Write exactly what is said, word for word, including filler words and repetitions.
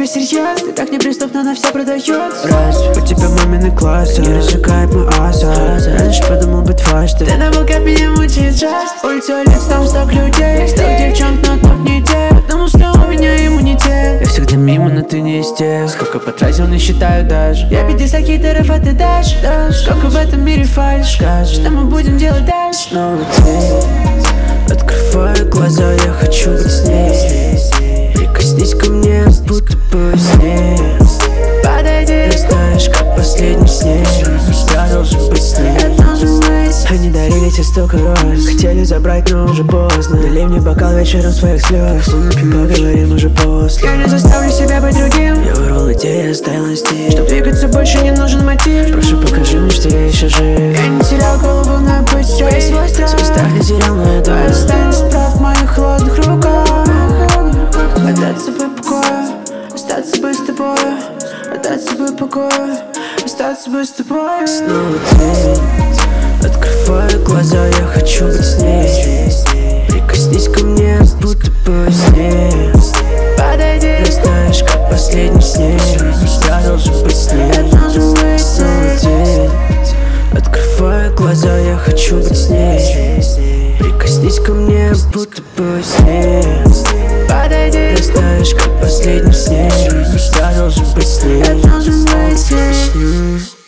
всерьез. Ты так неприступно на все продается. Раз, у тебя мамины классы не разжигает мой аса. Раньше подумал быть дважды. Ты на как меня мучает жесть. Улица лиц, там сток людей. Сто девчонок, но топ не те. Потому что у меня иммунитет. Я всегда мимо, но ты не из тех. Сколько потратил, не считаю даже. Я пятьдесят хитеров, а ты дашь. Сколько в этом мире фальшь. Что мы будем делать дальше? Снова ты. Открываю глаза, я хочу быть с ней. Прикоснись ко мне, будто бы с ней. Подойди, знаешь, как последний с ней. Я должен быть с ней. Они дарили тебе столько роз. Хотели забрать, но уже поздно. Налей мне бокал вечером своих слез. Поговорим уже после. Я не заставлю себя быть другим. Я вырвал идеи, оставил на стиль. Чтоб двигаться больше не нужен мотив. Прошу, покажи мне, что я еще жив. Я не терял голову на путь. Свой страх, свой страх не терял мою долю. Останется прав в моих холодных руках. Отдать собой покоя, остаться бы с тобой. Отдать собой покоя, остаться бы с тобой. Снова ты. Открываю глаза, я хочу быть с ней. Прикоснись ко мне, будто бы с ней. Подойди, знаешь, как последний с ней. Я должен быть с ней. Снова ты. Открываю глаза, я хочу быть с ней. Прикоснись ко мне, будто бы с ней. Подойди, знаешь, как последний с ней. Я должен быть с ней.